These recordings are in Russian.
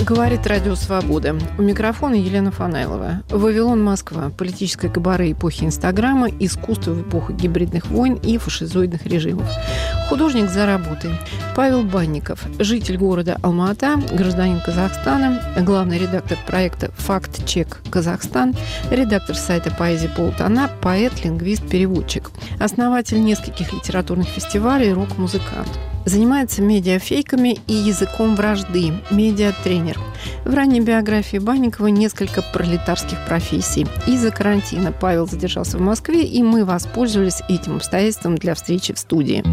Говорит Радио Свобода. У микрофона Елена Фанайлова. «Вавилон, Москва. Политическое кабаре эпохи Инстаграма. Искусство в эпоху гибридных войн и фашизоидных режимов». Художник за работой. Павел Банников. Житель города Алма-Ата, гражданин Казахстана, главный редактор проекта «Факт-чек Казахстан», редактор сайта «Поэзия полутона», поэт, лингвист, переводчик. Основатель нескольких литературных фестивалей, рок-музыкант. Занимается медиафейками и языком вражды, медиатренер. В ранней биографии Банникова несколько пролетарских профессий. Из-за карантина Павел задержался в Москве, и мы воспользовались этим обстоятельством для встречи в студии.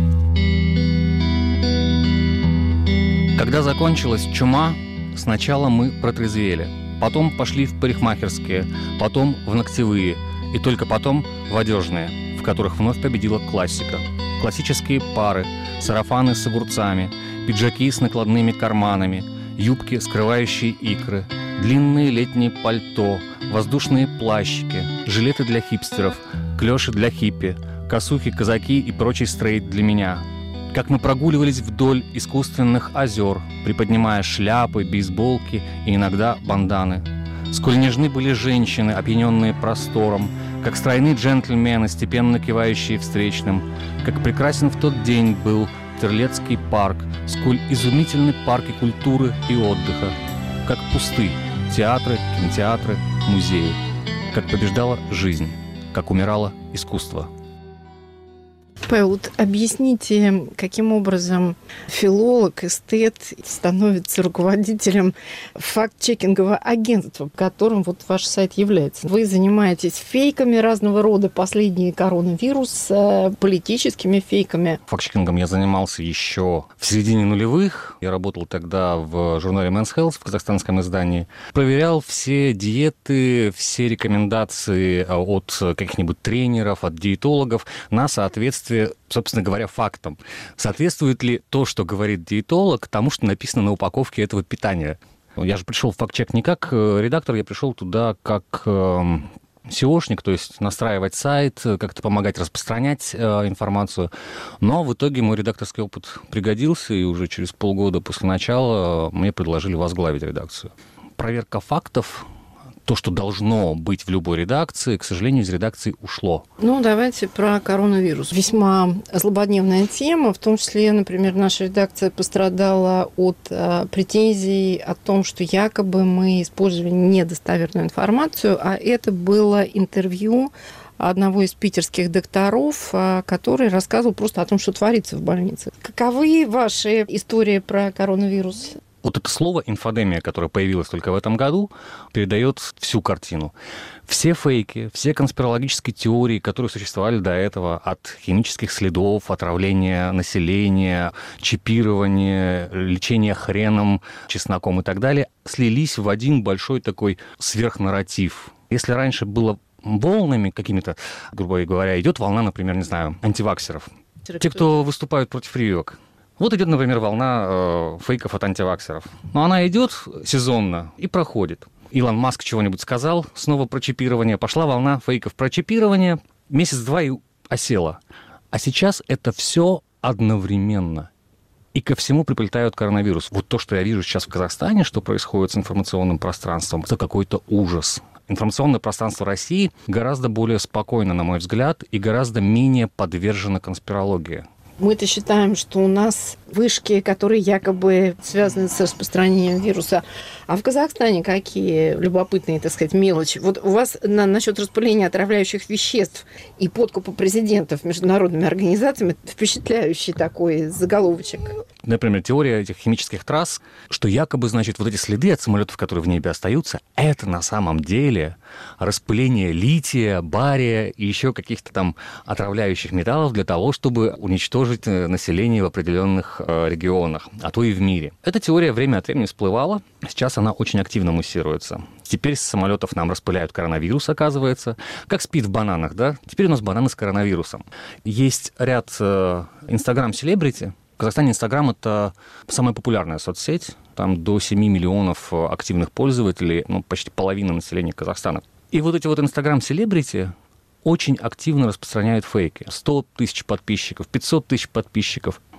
Когда закончилась чума, сначала мы протрезвели, потом пошли в парикмахерские, потом в ногтевые, и только потом в одежные, в которых вновь победила классика. Классические пары, сарафаны с огурцами, пиджаки с накладными карманами, юбки, скрывающие икры, длинные летние пальто, воздушные плащики, жилеты для хипстеров, клёши для хиппи, косухи, казаки и прочий стрейт для меня. Как мы прогуливались вдоль искусственных озер, приподнимая шляпы, бейсболки и иногда банданы. Сколь нежны были женщины, опьяненные простором, как стройны джентльмены, степенно кивающие встречным, как прекрасен в тот день был Терлецкий парк, сколь изумительны парки культуры и отдыха, как пусты театры, кинотеатры, музеи, как побеждала жизнь, как умирало искусство. Павел, вот объясните, каким образом филолог, эстет становится руководителем факт-чекингового агентства, которым вот ваш сайт является. Вы занимаетесь фейками разного рода, последний коронавирус, политическими фейками. Факт-чекингом я занимался еще в середине нулевых. Я работал тогда в журнале Men's Health в казахстанском издании. Проверял все диеты, все рекомендации от каких-нибудь тренеров, от диетологов на соответствие, собственно говоря, фактам. Соответствует ли то, что говорит диетолог, тому, что написано на упаковке этого питания? Я же пришел в факт-чек не как редактор, я пришел туда как SEOшник, то есть настраивать сайт, как-то помогать распространять информацию. Но в итоге мой редакторский опыт пригодился, и уже через полгода после начала мне предложили возглавить редакцию. Проверка фактов, то, что должно быть в любой редакции, к сожалению, из редакции ушло. Ну, давайте про коронавирус. Весьма злободневная тема, в том числе, например, наша редакция пострадала от претензий о том, что якобы мы использовали недостоверную информацию, а это было интервью одного из питерских докторов, который рассказывал просто о том, что творится в больнице. Каковы ваши истории про коронавирус? Вот это слово «инфодемия», которое появилось только в этом году, передает всю картину. Все фейки, все конспирологические теории, которые существовали до этого, от химических следов, отравления населения, чипирования, лечения хреном, чесноком и так далее, слились в один большой такой сверхнарратив. Если раньше было волнами какими-то, грубо говоря, идет волна, например, не знаю, антиваксеров. Те, кто выступают против прививок. Вот идет, например, волна фейков от антиваксеров. Но она идет сезонно и проходит. Илон Маск чего-нибудь сказал, снова про чипирование. Пошла волна фейков про чипирование. Месяц-два и осела. А сейчас это все одновременно. И ко всему приплетают коронавирус. Вот то, что я вижу сейчас в Казахстане, что происходит с информационным пространством, это какой-то ужас. Информационное пространство России гораздо более спокойно, на мой взгляд, и гораздо менее подвержено конспирологии. Мы-то считаем, что у нас вышки, которые якобы связаны с распространением вируса. А в Казахстане какие любопытные, так сказать, мелочи? Вот у вас насчет распыления отравляющих веществ и подкупа президентов международными организациями впечатляющий такой заголовочек. Например, теория этих химических трасс, что якобы, значит, вот эти следы от самолетов, которые в небе остаются, это на самом деле распыление лития, бария и еще каких-то там отравляющих металлов для того, чтобы уничтожить население в определенных регионах, а то и в мире. Эта теория время от времени всплывала, сейчас она очень активно муссируется. Теперь с самолетов нам распыляют коронавирус, оказывается. Как спид в бананах, да? Теперь у нас бананы с коронавирусом. Есть ряд Instagram-селебрити. В Казахстане Инстаграм – это самая популярная соцсеть. Там до 7 миллионов активных пользователей, почти половина населения Казахстана. И вот эти вот Инстаграм-селебрити очень активно распространяют фейки. 100 тысяч подписчиков, 500 тысяч подписчиков.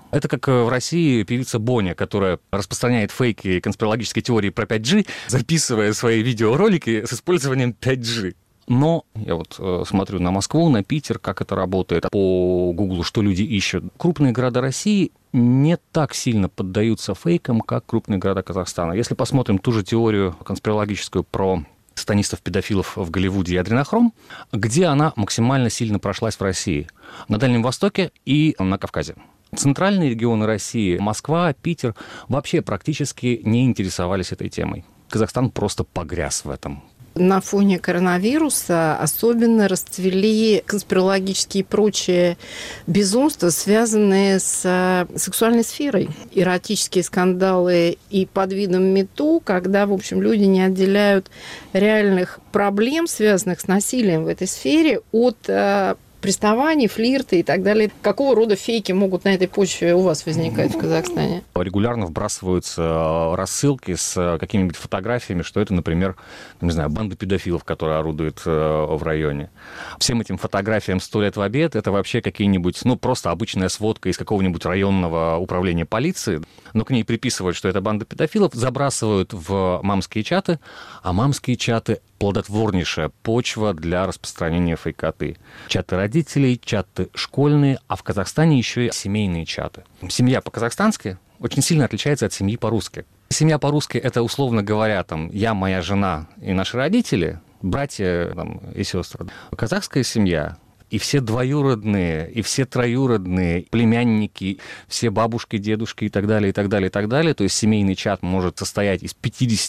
Это как в России певица Боня, которая распространяет фейки и конспирологические теории про 5G, записывая свои видеоролики с использованием 5G. Но я вот смотрю на Москву, на Питер, как это работает, по Гуглу, что люди ищут. Крупные города России не так сильно поддаются фейкам, как крупные города Казахстана. Если посмотрим ту же теорию конспирологическую про сатанистов-педофилов в Голливуде и адренохром, где она максимально сильно прошлась в России? На Дальнем Востоке и на Кавказе. Центральные регионы России, Москва, Питер, вообще практически не интересовались этой темой. Казахстан просто погряз в этом. На фоне коронавируса особенно расцвели конспирологические и прочие безумства, связанные с сексуальной сферой. Эротические скандалы и под видом МeToo, когда, в общем, люди не отделяют реальных проблем, связанных с насилием в этой сфере, от приставаний, флирты и так далее. Какого рода фейки могут на этой почве у вас возникать в Казахстане? Регулярно вбрасываются рассылки с какими-нибудь фотографиями, что это, например, не знаю, банда педофилов, которая орудует в районе. Всем этим фотографиям 100 лет в обед, это вообще какие-нибудь, просто обычная сводка из какого-нибудь районного управления полиции, но к ней приписывают, что это банда педофилов, забрасывают в мамские чаты, а мамские чаты плодотворнейшая почва для распространения фейкоты. Чаты родителей, чаты школьные, а в Казахстане еще и семейные чаты. Семья по-казахстански очень сильно отличается от семьи по-русски. Семья по-русски — это, условно говоря, я, моя жена и наши родители, братья и сестры. Казахская семья — и все двоюродные, и все троюродные, племянники, все бабушки, дедушки и так далее, и так далее, и так далее. То есть семейный чат может состоять из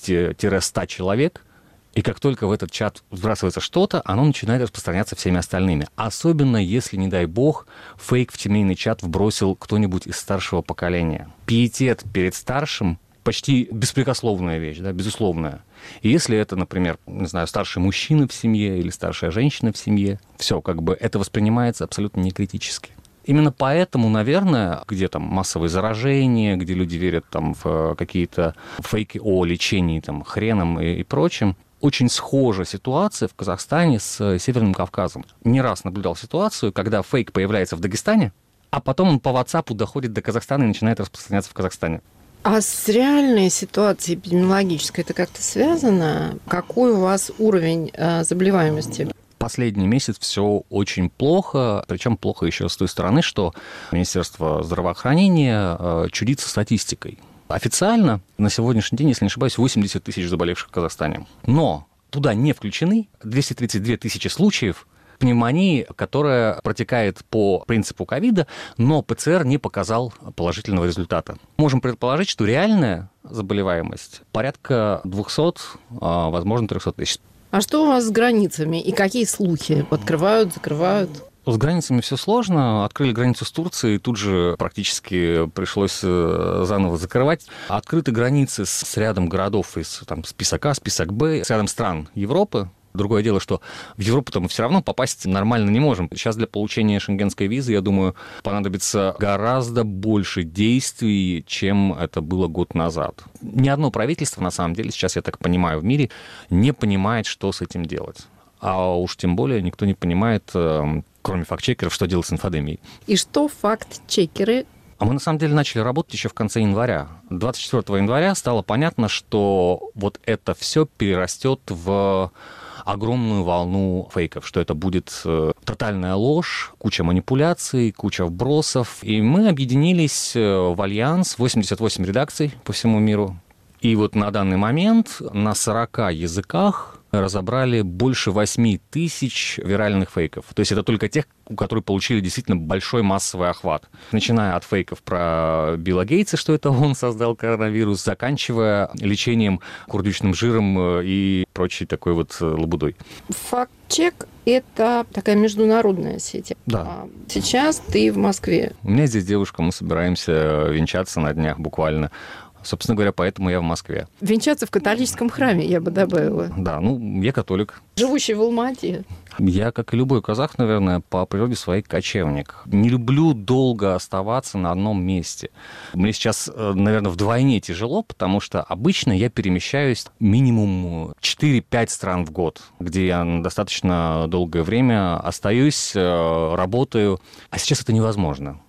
50-100 человек, и как только в этот чат вбрасывается что-то, оно начинает распространяться всеми остальными. Особенно, если, не дай бог, фейк в семейный чат вбросил кто-нибудь из старшего поколения. Пиетет перед старшим — почти беспрекословная вещь, безусловная. И если это, например, старший мужчина в семье или старшая женщина в семье, все, это воспринимается абсолютно некритически. Именно поэтому, наверное, где массовые заражения, где люди верят в какие-то фейки о лечении хреном и прочим, очень схожа ситуация в Казахстане с Северным Кавказом. Не раз наблюдал ситуацию, когда фейк появляется в Дагестане, а потом он по WhatsApp доходит до Казахстана и начинает распространяться в Казахстане. А с реальной ситуацией эпидемиологической это как-то связано? Какой у вас уровень заболеваемости? Последний месяц все очень плохо, причем плохо еще с той стороны, что Министерство здравоохранения чудит со статистикой. Официально на сегодняшний день, если не ошибаюсь, 80 тысяч заболевших в Казахстане. Но туда не включены 232 тысячи случаев пневмонии, которая протекает по принципу ковида, но ПЦР не показал положительного результата. Можем предположить, что реальная заболеваемость порядка 200, возможно, 300 тысяч. А что у вас с границами и какие слухи? Открывают, закрывают? С границами все сложно. Открыли границу с Турцией, тут же практически пришлось заново закрывать. Открыты границы с рядом городов из список А, список Б, с рядом стран Европы. Другое дело, что в Европу-то мы все равно попасть нормально не можем. Сейчас для получения шенгенской визы, я думаю, понадобится гораздо больше действий, чем это было год назад. Ни одно правительство, на самом деле, сейчас, я так понимаю, в мире не понимает, что с этим делать. А уж тем более никто не понимает, кроме факт-чекеров, что делать с инфодемией. И что факт-чекеры? А мы, на самом деле, начали работать еще в конце января. 24 января стало понятно, что вот это все перерастет в огромную волну фейков, что это будет тотальная ложь, куча манипуляций, куча вбросов. И мы объединились в альянс, 88 редакций по всему миру. И вот на данный момент на 40 языках разобрали больше 8 тысяч виральных фейков. То есть это только тех, которые получили действительно большой массовый охват. Начиная от фейков про Билла Гейтса, что это он создал коронавирус, заканчивая лечением курдючным жиром и прочей такой вот лабудой. Факт-чек – это такая международная сеть. Да. Сейчас ты в Москве. У меня здесь девушка, мы собираемся венчаться на днях буквально. Собственно говоря, поэтому я в Москве. Венчаться в католическом храме, я бы добавила. Да, я католик. Живущий в Алмате. Я, как и любой казах, наверное, по природе своей кочевник. Не люблю долго оставаться на одном месте. Мне сейчас, наверное, вдвойне тяжело, потому что обычно я перемещаюсь минимум 4-5 стран в год, где я достаточно долгое время остаюсь, работаю. А сейчас это невозможно.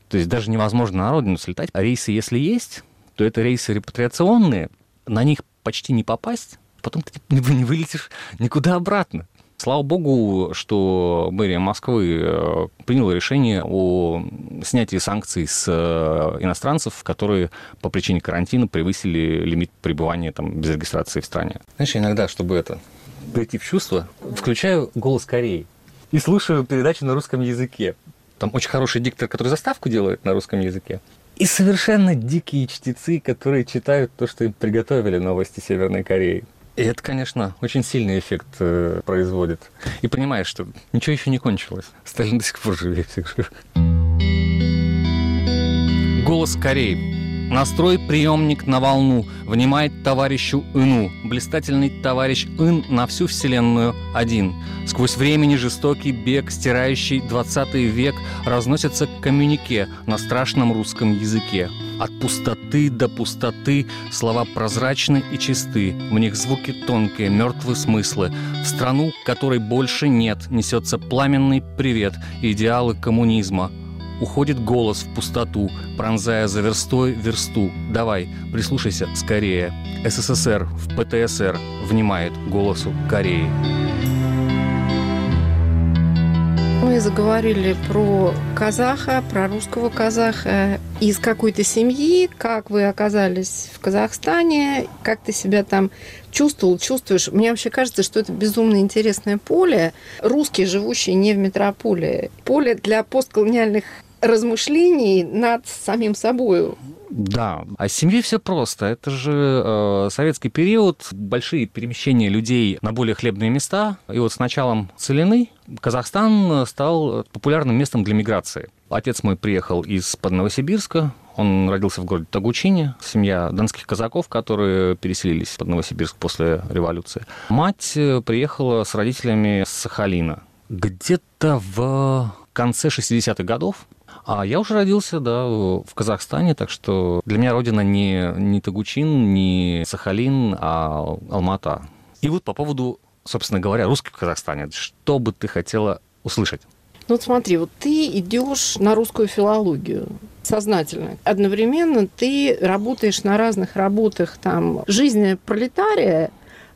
То есть даже невозможно на родину слетать. А рейсы, если есть, то это рейсы репатриационные, на них почти не попасть, потом ты не вылетишь никуда обратно. Слава богу, что мэрия Москвы приняла решение о снятии санкций с иностранцев, которые по причине карантина превысили лимит пребывания там, без регистрации в стране. Знаешь, иногда, чтобы прийти в чувство, включаю «Голос Кореи» и слушаю передачу на русском языке. Там очень хороший диктор, который заставку делает на русском языке. И совершенно дикие чтецы, которые читают то, что им приготовили новости Северной Кореи. И это, конечно, очень сильный эффект производит. И понимаешь, что ничего еще не кончилось. Сталин до сих пор живее всех жив. Голос Кореи. Настрой приемник на волну. Внимает товарищу Ыну. Блистательный товарищ Ын на всю вселенную один. Сквозь времени жестокий бег, стирающий 20 век, разносится коммюнике на страшном русском языке. От пустоты до пустоты слова прозрачны и чисты. В них звуки тонкие, мертвые смыслы. В страну, которой больше нет, несется пламенный привет, идеалы коммунизма. Уходит голос в пустоту, пронзая за верстой версту. Давай, прислушайся скорее. СССР в ПТСР внимает голосу Кореи. Мы заговорили про казаха, про русского казаха из какой-то семьи. Как вы оказались в Казахстане? Как ты себя там чувствуешь? Мне вообще кажется, что это безумно интересное поле. Русские, живущие не в метрополии. Поле для постколониальных размышлений над самим собой. Да, а с семьей все просто. Это же советский период, большие перемещения людей на более хлебные места. И вот с началом целины Казахстан стал популярным местом для миграции. Отец мой приехал из-под Новосибирска. Он родился в городе Тогучине. Семья донских казаков, которые переселились под Новосибирск после революции. Мать приехала с родителями с Сахалина. Где-то в конце 60-х годов. А я уже родился, да, в Казахстане, так что для меня родина не Тогучин, не Сахалин, а Алмата. И вот по поводу, собственно говоря, русских в Казахстане, что бы ты хотела услышать? Ну вот смотри, вот ты идешь на русскую филологию сознательно. Одновременно ты работаешь на разных работах, там, жизнь пролетария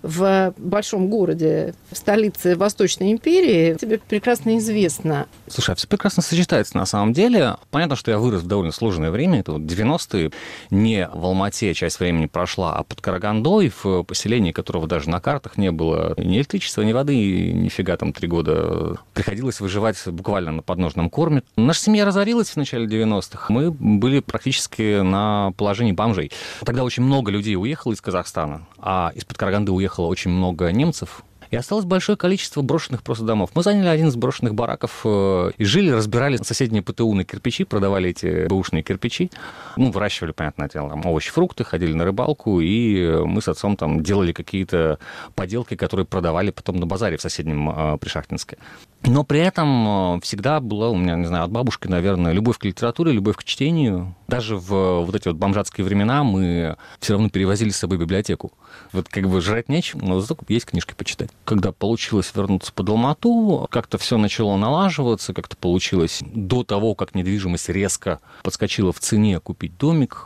в большом городе, в столице Восточной империи, тебе прекрасно известно. Слушай, все прекрасно сочетается на самом деле. Понятно, что я вырос в довольно сложное время, это вот 90-е. Не в Алмате часть времени прошла, а под Карагандой, в поселении, которого даже на картах не было ни электричества, ни воды, нифига там 3 года. Приходилось выживать буквально на подножном корме. Наша семья разорилась в начале 90-х. Мы были практически на положении бомжей. Тогда очень много людей уехало из Казахстана, а из-под Караганды уехало очень много немцев. И осталось большое количество брошенных просто домов. Мы заняли один из брошенных бараков и жили, разбирали соседние ПТУ на кирпичи, продавали эти бэушные кирпичи. Ну, выращивали, понятное дело, там овощи, фрукты, ходили на рыбалку, и мы с отцом там делали какие-то поделки, которые продавали потом на базаре в соседнем Пришахтинске. Но при этом всегда была у меня, не знаю, от бабушки, наверное, любовь к литературе, любовь к чтению. Даже в вот эти вот бомжатские времена мы все равно перевозили с собой библиотеку. Вот как бы жрать нечем, но зато есть книжки почитать. Когда получилось вернуться под Алмату, как-то все начало налаживаться, как-то получилось до того, как недвижимость резко подскочила в цене, купить домик.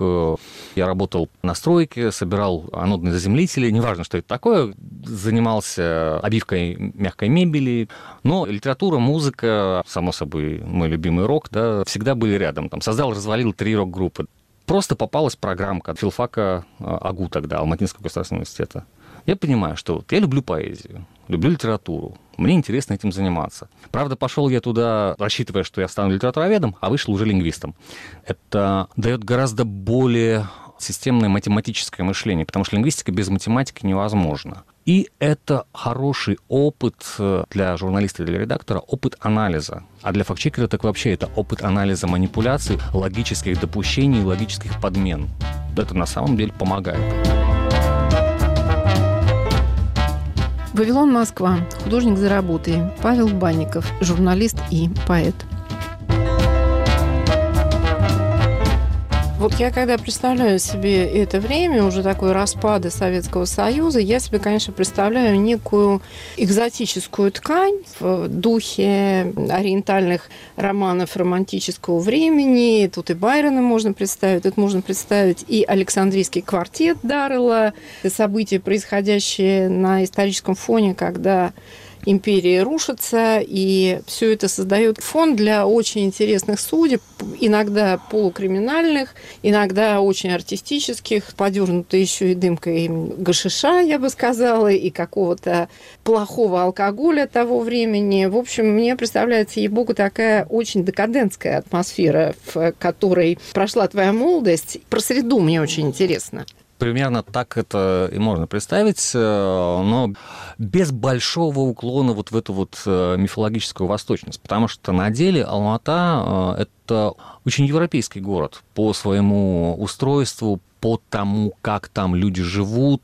Я работал на стройке, собирал анодные заземлители, неважно, что это такое, занимался обивкой мягкой мебели, но литература, музыка, само собой, мой любимый рок, да, всегда были рядом. Там создал, развалил 3 рок-группы. Просто попалась программка от филфака АГУ тогда, Алматинского государственного университета. Я понимаю, что вот я люблю поэзию, люблю литературу, мне интересно этим заниматься. Правда, пошел я туда, рассчитывая, что я стану литературоведом, а вышел уже лингвистом. Это дает гораздо более системное математическое мышление, потому что лингвистика без математики невозможна. И это хороший опыт для журналиста и для редактора, опыт анализа. А для фактчекера так вообще это опыт анализа манипуляций, логических допущений, логических подмен. Это на самом деле помогает. «Вавилон, Москва». Художник за работой. Павел Банников, журналист и поэт. Вот я когда представляю себе это время, уже такое распада Советского Союза, я себе, конечно, представляю некую экзотическую ткань в духе ориентальных романов романтического времени. Тут и Байрона можно представить, тут можно представить и Александрийский квартет Даррелла, события, происходящие на историческом фоне, когда империя рушится, и все это создает фон для очень интересных судеб, иногда полукриминальных, иногда очень артистических, подернутой еще и дымкой гашиша, я бы сказала, и какого-то плохого алкоголя того времени. В общем, мне представляется, ей-богу, такая очень декадентская атмосфера, в которой прошла твоя молодость. Про среду мне очень интересно. Примерно так это и можно представить, но без большого уклона вот в эту вот мифологическую восточность, потому что на деле Алма-Ата – это очень европейский город по своему устройству, по тому, как там люди живут,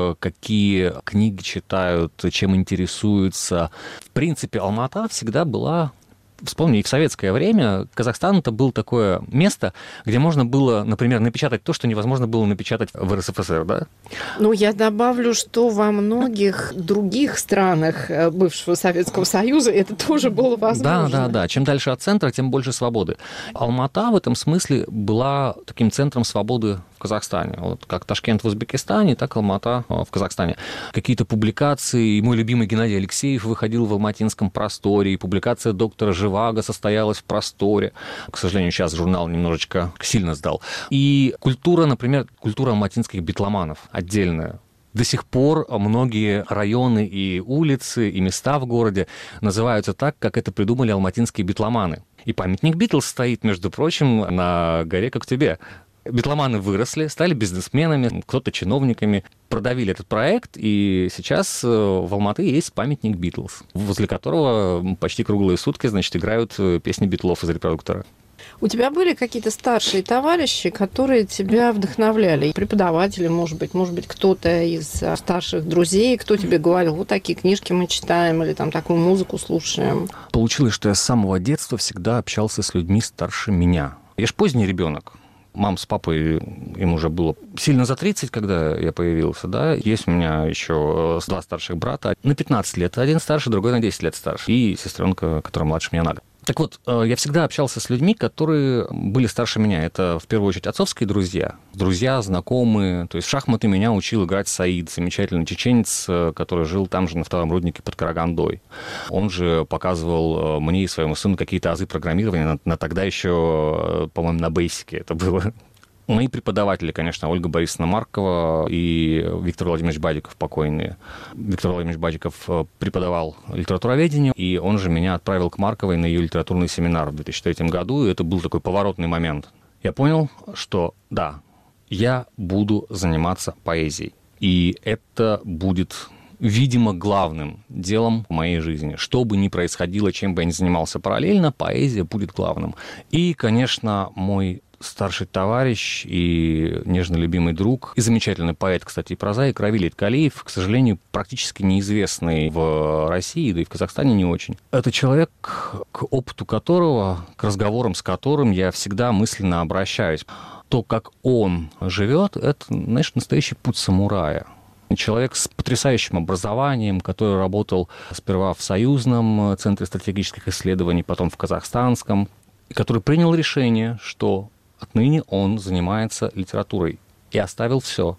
какие книги читают, чем интересуются. В принципе, Алма-Ата всегда была... Вспомни, и в советское время Казахстан – это было такое место, где можно было, например, напечатать то, что невозможно было напечатать в РСФСР, да? Ну, я добавлю, что во многих других странах бывшего Советского Союза это тоже было возможно. Да. Чем дальше от центра, тем больше свободы. Алма-Ата в этом смысле была таким центром свободы в Казахстане. Вот как Ташкент в Узбекистане, так Алма-Ата в Казахстане. Какие-то публикации. Мой любимый Геннадий Алексеев выходил в алматинском просторе. И публикация доктора Живаго состоялась в просторе. К сожалению, сейчас журнал немножечко сильно сдал. И культура, например, культура алматинских битломанов отдельная. До сих пор многие районы и улицы, и места в городе называются так, как это придумали алматинские битломаны. И памятник Битлз стоит, между прочим, на горе Коктебе. Битломаны выросли, стали бизнесменами, кто-то чиновниками, продавили этот проект, и сейчас в Алматы есть памятник Битлз, возле которого почти круглые сутки, значит, играют песни Битлов из репродуктора. У тебя были какие-то старшие товарищи, которые тебя вдохновляли? Преподаватели, может быть, кто-то из старших друзей, кто тебе говорил, вот такие книжки мы читаем, или там такую музыку слушаем? Получилось, что я с самого детства всегда общался с людьми старше меня. Я ж поздний ребенок. Мам с папой, им уже было сильно за 30, когда я появился, да. Есть у меня еще 2 старших брата, на 15 лет. Один старше, другой на 10 лет старше. И сестренка, которая младше меня на год. Так вот, я всегда общался с людьми, которые были старше меня. Это, в первую очередь, отцовские друзья, знакомые. То есть в шахматы меня учил играть Саид, замечательный чеченец, который жил там же на втором руднике под Карагандой. Он же показывал мне и своему сыну какие-то азы программирования на тогда еще, по-моему, на бейсике это было. Мои преподаватели, конечно, Ольга Борисовна Маркова и Виктор Владимирович Бадиков, покойные. Виктор Владимирович Бадиков преподавал литературоведение, и он же меня отправил к Марковой на ее литературный семинар в 2003 году, и это был такой поворотный момент. Я понял, что да, я буду заниматься поэзией, и это будет, видимо, главным делом в моей жизни. Что бы ни происходило, чем бы я ни занимался параллельно, поэзия будет главным. И, конечно, мой старший товарищ и нежно любимый друг, и замечательный поэт, кстати, и прозаик Равиль Иткалиев, к сожалению, практически неизвестный в России, да и в Казахстане не очень. Это человек, к опыту которого, к разговорам с которым я всегда мысленно обращаюсь. То, как он живет, это, знаешь, настоящий путь самурая. Человек с потрясающим образованием, который работал сперва в Союзном центре стратегических исследований, потом в Казахстанском, и который принял решение, что отныне он занимается литературой и оставил все.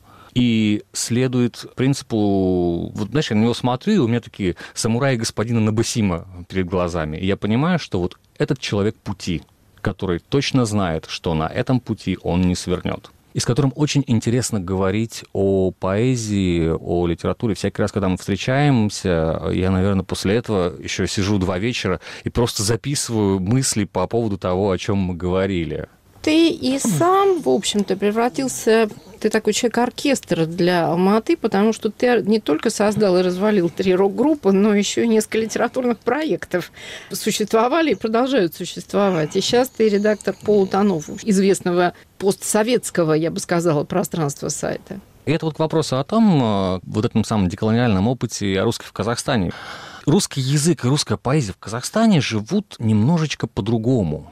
И следует принципу... Вот, знаешь, я на него смотрю, и у меня такие самураи господина Набасима перед глазами. И я понимаю, что вот этот человек пути, который точно знает, что на этом пути он не свернет. И с которым очень интересно говорить о поэзии, о литературе. Всякий раз, когда мы встречаемся, я, наверное, после этого еще сижу 2 вечера и просто записываю мысли по поводу того, о чем мы говорили. Ты и сам, в общем-то, превратился... Ты такой человек-оркестр для Алма-Аты, потому что ты не только создал и развалил 3 рок-группы, но еще и несколько литературных проектов существовали и продолжают существовать. И сейчас ты редактор полутонов, известного постсоветского, я бы сказала, пространства сайта. И это вот к вопросу о том, вот этом самом деколониальном опыте о русских в Казахстане. Русский язык и русская поэзия в Казахстане живут немножечко по-другому.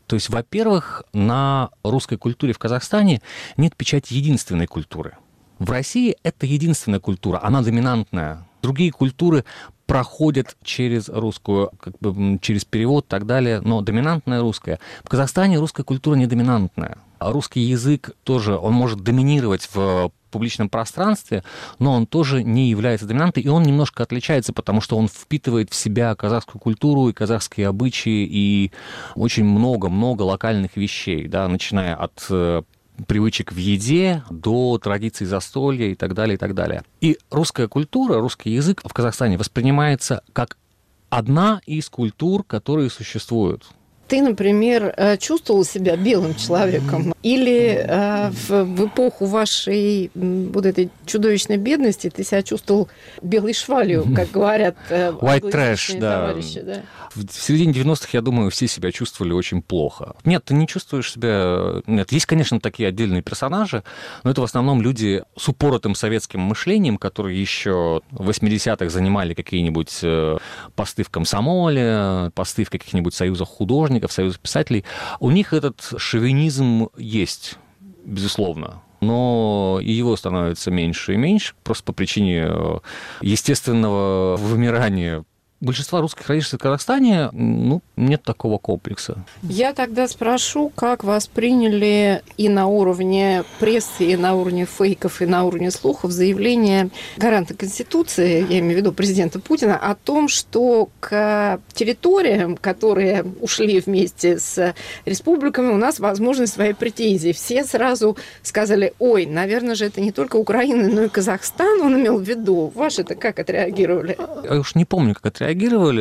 То есть, во-первых, на русской культуре в Казахстане нет печати единственной культуры. В России это единственная культура, она доминантная. Другие культуры проходят через русскую, через перевод и так далее, но доминантная русская. В Казахстане русская культура не доминантная. Русский язык тоже, он может доминировать в публичном пространстве, но он тоже не является доминантой, и он немножко отличается, потому что он впитывает в себя казахскую культуру и казахские обычаи, и очень много локальных вещей, да, начиная от привычек в еде до традиций застолья и так далее, и так далее. И русская культура, русский язык в Казахстане воспринимается как одна из культур, которые существуют. Ты, например, чувствовал себя белым человеком? Или в эпоху вашей вот этой чудовищной бедности ты себя чувствовал белой швалью, как говорят white trash, да. Товарищи? Да. В середине 90-х, я думаю, все себя чувствовали очень плохо. Нет, ты не чувствуешь себя... Нет, есть, конечно, такие отдельные персонажи, но это в основном люди с упоротым советским мышлением, которые еще в 80-х занимали какие-нибудь посты в комсомоле, посты в каких-нибудь союзах художников, союзах писателей. У них этот шовинизм есть, безусловно. Но его становится меньше и меньше, просто по причине естественного вымирания. Большинства русских родившихся в Казахстане, нет такого комплекса. Я тогда спрошу, как восприняли и на уровне прессы, и на уровне фейков, и на уровне слухов заявление гаранта Конституции, я имею в виду президента Путина, о том, что к территориям, которые ушли вместе с республиками, у нас возможны свои претензии. Все сразу сказали: ой, наверное же, это не только Украина, но и Казахстан, он имел в виду. Ваши-то как отреагировали? Я уж не помню, как отреагировали.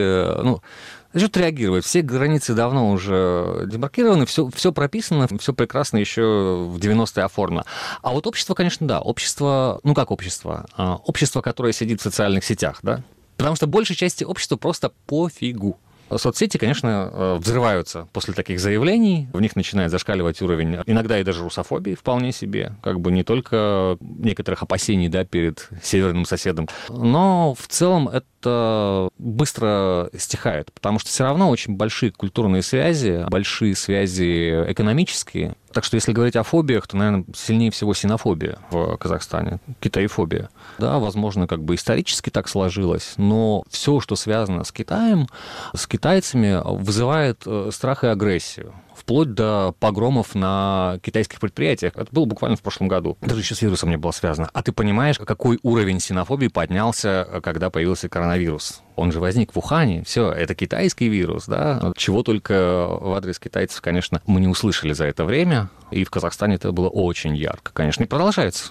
Что реагировать? Все границы давно уже демаркированы, все прописано, все прекрасно еще в 90-е оформлено. А вот общество, конечно, да. Общество, как общество? Общество, которое сидит в социальных сетях, да? Потому что большей части общества просто пофигу. Соцсети, конечно, взрываются после таких заявлений, в них начинает зашкаливать уровень, иногда и даже русофобии вполне себе, не только некоторых опасений, да, перед северным соседом, но в целом это быстро стихает, потому что все равно очень большие культурные связи, большие связи экономические. Так что если говорить о фобиях, то, наверное, сильнее всего синофобия в Казахстане, китаефобия. Да, возможно, исторически так сложилось, но все, что связано с Китаем, с китайцами, вызывает страх и агрессию. Вплоть до погромов на китайских предприятиях. Это было буквально в прошлом году. Даже еще с вирусом не было связано. А ты понимаешь, какой уровень синофобии поднялся, когда появился коронавирус? Он же возник в Ухане. Все, это китайский вирус, да? Чего только в адрес китайцев, конечно, мы не услышали за это время. И в Казахстане это было очень ярко, конечно, и продолжается.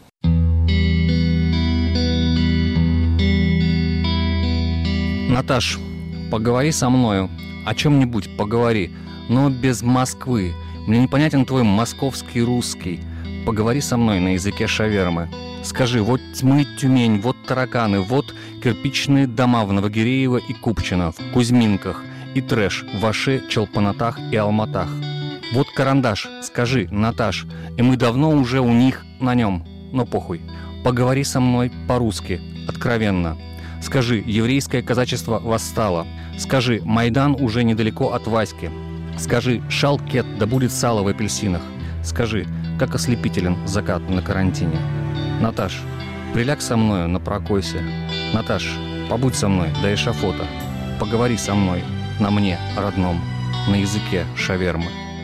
Наташ, поговори со мною. О чем-нибудь поговори. Но без Москвы. Мне непонятен твой московский русский. Поговори со мной на языке шавермы. Скажи, вот тьмы Тюмень, вот тараканы, вот кирпичные дома в Новогиреево и Купчино, в Кузьминках, и трэш в Аше, Чолпанатах и Алматах. Вот карандаш, скажи, Наташ, и мы давно уже у них на нем, но похуй. Поговори со мной по-русски, откровенно. Скажи, еврейское казачество восстало. Скажи, Майдан уже недалеко от Васьки. Скажи, шалкет, да будет сало в апельсинах. Скажи, как ослепителен закат на карантине. Наташ, приляг со мною, напрокойся. Наташ, побудь со мной до эшафота. Поговори со мной на мне, родном, на языке шавермы.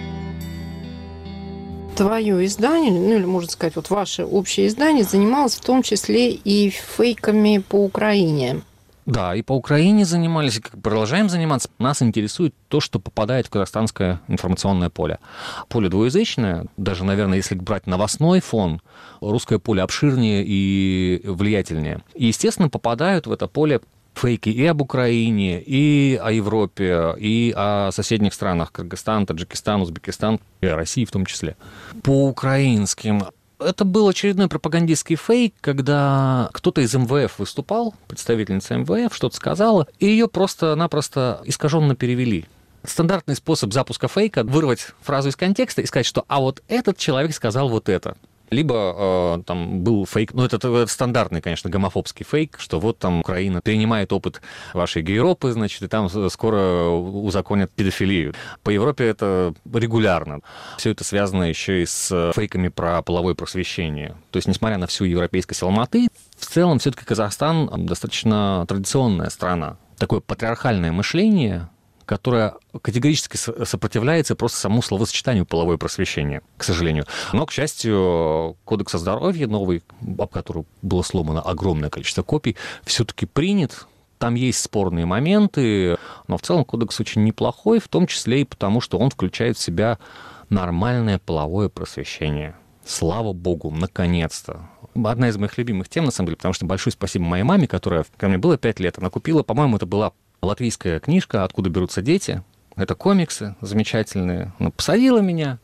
Твое издание, или можно сказать, ваше общее издание занималось в том числе и фейками по Украине. Да, и по Украине занимались, и продолжаем заниматься. Нас интересует то, что попадает в казахстанское информационное поле. Поле двуязычное, даже, наверное, если брать новостной фон, русское поле обширнее и влиятельнее. И, естественно, попадают в это поле фейки и об Украине, и о Европе, и о соседних странах, Кыргызстан, Таджикистан, Узбекистан, и о России в том числе. По украинским... Это был очередной пропагандистский фейк, когда кто-то из МВФ выступал, представительница МВФ что-то сказала, и ее просто-напросто искаженно перевели. Стандартный способ запуска фейка — вырвать фразу из контекста и сказать, что «а вот этот человек сказал вот это». Либо там был фейк, это стандартный, конечно, гомофобский фейк, что вот там Украина перенимает опыт вашей гей-Европы, значит, и там скоро узаконят педофилию. По Европе это регулярно. Все это связано еще и с фейками про половое просвещение. То есть, несмотря на всю европейскость Алматы, в целом все-таки Казахстан достаточно традиционная страна. Такое патриархальное мышление, которое категорически сопротивляется просто самому словосочетанию половое просвещение, к сожалению. Но, к счастью, Кодекс о здоровье новый, об котором было сломано огромное количество копий, все-таки принят. Там есть спорные моменты, но в целом кодекс очень неплохой, в том числе и потому, что он включает в себя нормальное половое просвещение. Слава богу, наконец-то. Одна из моих любимых тем, на самом деле, потому что большое спасибо моей маме, которая, ко мне было 5 лет, она купила, по-моему, это была латвийская книжка «Откуда берутся дети». Это комиксы замечательные. Она посадила меня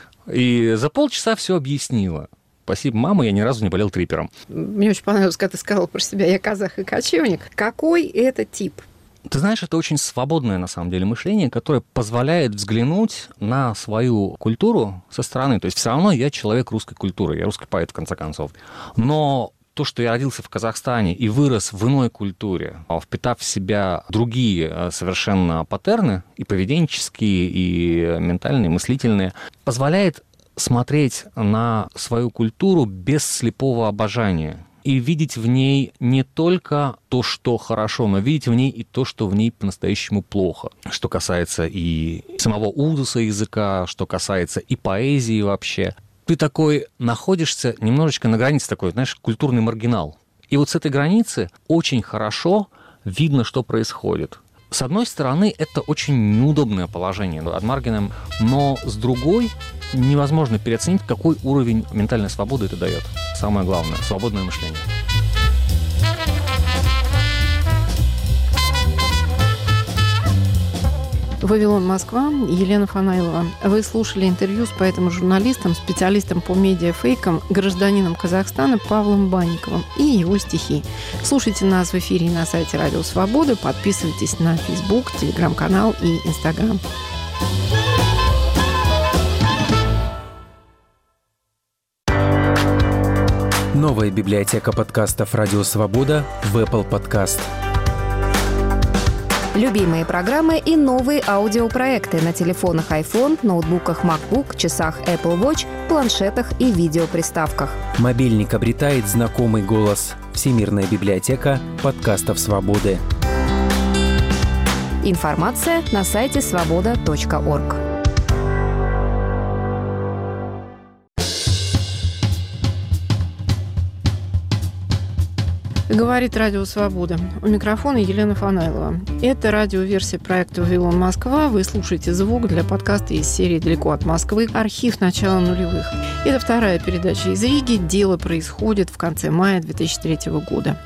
и за полчаса все объяснила. Спасибо, мама, я ни разу не болел трипером. Мне очень понравилось, когда ты сказала про себя «я казах и кочевник». Какой это тип? Ты знаешь, это очень свободное, на самом деле, мышление, которое позволяет взглянуть на свою культуру со стороны. То есть все равно я человек русской культуры, я русский поэт, в конце концов. Но то, что я родился в Казахстане и вырос в иной культуре, впитав в себя другие совершенно паттерны, и поведенческие, и ментальные, мыслительные, позволяет смотреть на свою культуру без слепого обожания. И видеть в ней не только то, что хорошо, но видеть в ней и то, что в ней по-настоящему плохо. Что касается и самого узуса языка, что касается и поэзии вообще. Ты такой находишься немножечко на границе, такой, знаешь, культурный маргинал. И вот с этой границы очень хорошо видно, что происходит. С одной стороны, это очень неудобное положение ad marginem, но с другой невозможно переоценить, какой уровень ментальной свободы это дает. Самое главное – свободное мышление. «Вавилон, Москва», Елена Фанайлова. Вы слушали интервью с поэтом и журналистом, специалистом по медиафейкам, гражданином Казахстана Павлом Банниковым и его стихи. Слушайте нас в эфире на сайте Радио Свобода, подписывайтесь на Facebook, Телеграм-канал и Instagram. Новая библиотека подкастов «Радио Свобода» в Apple Podcast. Любимые программы и новые аудиопроекты на телефонах iPhone, ноутбуках MacBook, часах Apple Watch, планшетах и видеоприставках. Мобильник обретает знакомый голос. Всемирная библиотека подкастов «Свободы». Информация на сайте svoboda.org. Говорит Радио Свобода. У микрофона Елена Фанайлова. Это радиоверсия проекта «Вавилон, Москва». Вы слушаете звук для подкаста из серии «Далеко от Москвы. Архив начала нулевых». Это вторая передача из Риги. Дело происходит в конце мая 2003 года.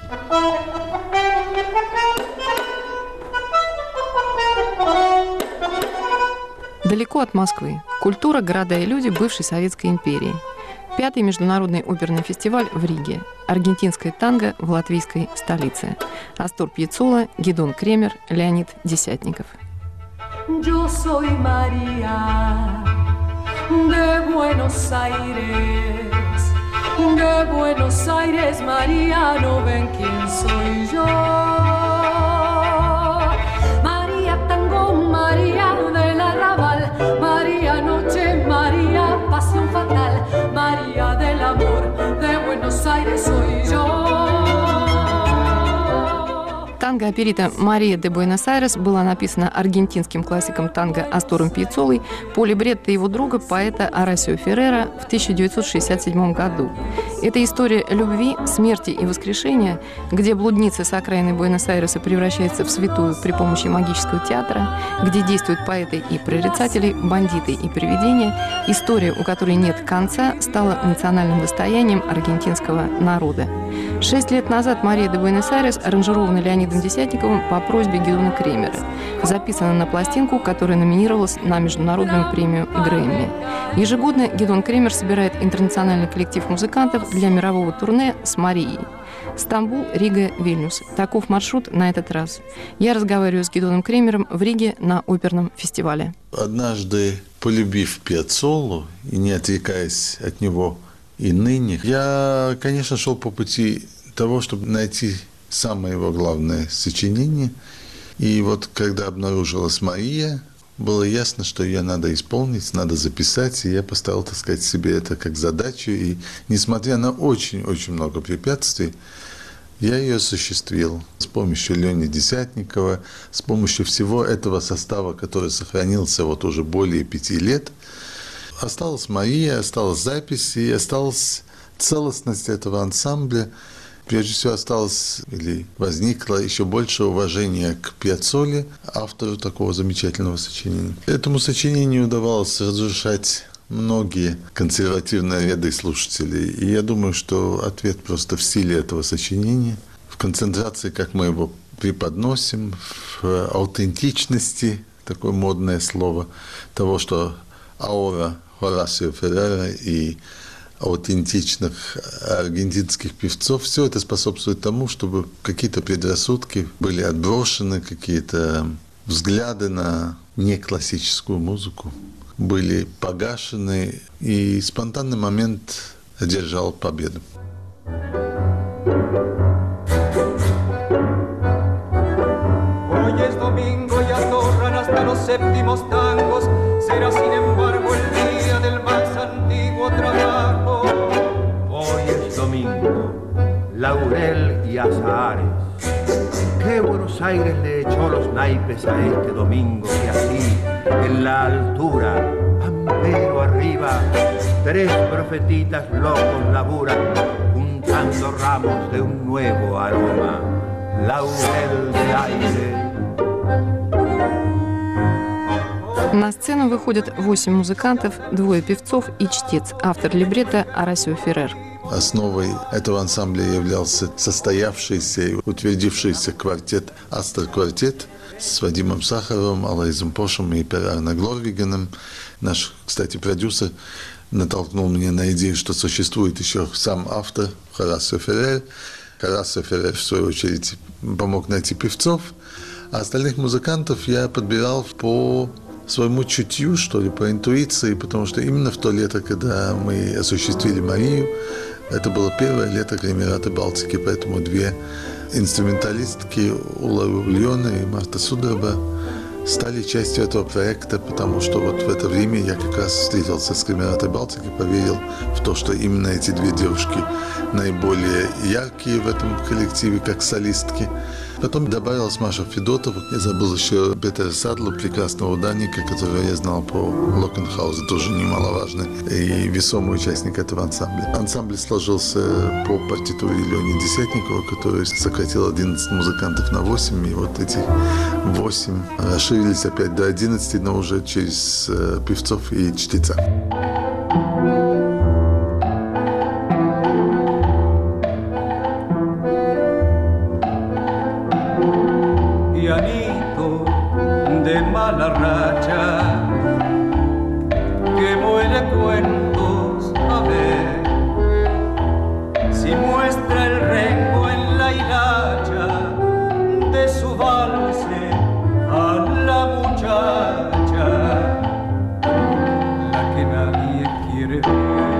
Далеко от Москвы. Культура, города и люди бывшей Советской империи. 5-й международный оперный фестиваль в Риге. Аргентинское танго в латвийской столице. Астор Пьяццола, Гидон Кремер, Леонид Десятников. Yo soy María de Buenos Aires, María, no ven quién soy yo. María tango, María del arrabal, María noche, María pasión fatal, María del amor, de Buenos Aires soy yo. Танго-оперетта «Мария де Буэнос-Айрес» была написана аргентинским классиком танго Астором Пьяццолой по либретто его друга, поэта Орасио Феррера в 1967 году. Это история любви, смерти и воскрешения, где блудница с окраины Буэнос-Айреса превращается в святую при помощи магического театра, где действуют поэты и прорицатели, бандиты и привидения. История, у которой нет конца, стала национальным достоянием аргентинского народа. 6 лет назад «Мария де Буэнос-Айрес» аранжирована Леонидом Десятниковым по просьбе Гидона Кремера. Записана на пластинку, которая номинировалась на международную премию Грэмми. Ежегодно Гидон Кремер собирает интернациональный коллектив музыкантов для мирового турне с Марией. Стамбул, Рига, Вильнюс. Таков маршрут на этот раз. Я разговариваю с Гидоном Кремером в Риге на оперном фестивале. Однажды, полюбив Пьяццолу и не отвлекаясь от него и ныне. Я, конечно, шел по пути того, чтобы найти самое его главное сочинение. И вот когда обнаружилась Мария, было ясно, что ее надо исполнить, надо записать. И я поставил, так сказать, себе это как задачу. И несмотря на очень-очень много препятствий, я ее осуществил с помощью Лени Десятникова, с помощью всего этого состава, который сохранился вот уже более 5 лет. Осталась Мария, осталась запись и осталась целостность этого ансамбля. Прежде всего, осталось или возникло еще больше уважения к Пьяццоле, автору такого замечательного сочинения. Этому сочинению удавалось разрушать многие консервативные ряды слушателей. И я думаю, что ответ просто в силе этого сочинения, в концентрации, как мы его преподносим, в аутентичности, такое модное слово, того, что аура Хорасио Феррера и аутентичных аргентинских певцов, все это способствует тому, чтобы какие-то предрассудки были отброшены, какие-то взгляды на неклассическую музыку были погашены, и спонтанный момент одержал победу. Laurel y azahares. Qué Buenos Aires le echó los naipes a este domingo que así, en la altura, pampero arriba, 3 profetitas locos laburan, juntando ramos de un nuevo aroma. Laurel de aire. На сцену выходят 8 музыкантов, 2 певцов и чтец, автор либретто Хорасио Феррер. Основой этого ансамбля являлся состоявшийся и утвердившийся квартет «Астер-квартет» с Вадимом Сахаровым, Алоизом Пошем и Per Arne Glorvigenem. Наш, кстати, продюсер натолкнул меня на идею, что существует еще сам автор Хорасио Феррер. Хорасио Феррер, в свою очередь, помог найти певцов, а остальных музыкантов я подбирал по своему чутью, что ли, по интуиции, потому что именно в то лето, когда мы осуществили Марию, это было первое лето Кремераты Балтики, поэтому 2 инструменталистки, Ула Ульона и Марта Судреба, стали частью этого проекта, потому что вот в это время я как раз встретился с Кремератой Балтики, поверил в то, что именно эти 2 девушки наиболее яркие в этом коллективе, как солистки. Потом добавилась Маша Федотова. Я забыл еще Петера Садлу, прекрасного ударника, которого я знал по Локенхаузу, тоже немаловажный и весомый участник этого ансамбля. Ансамбль сложился по партитуре Лени Десятникова, который сократил 11 музыкантов на 8, и вот эти 8 расширились опять до 11, но уже через певцов и чтеца. Mala racha que muere cuentos, a ver si muestra el rengo en la hilacha de su valse a la muchacha, la que nadie quiere ver.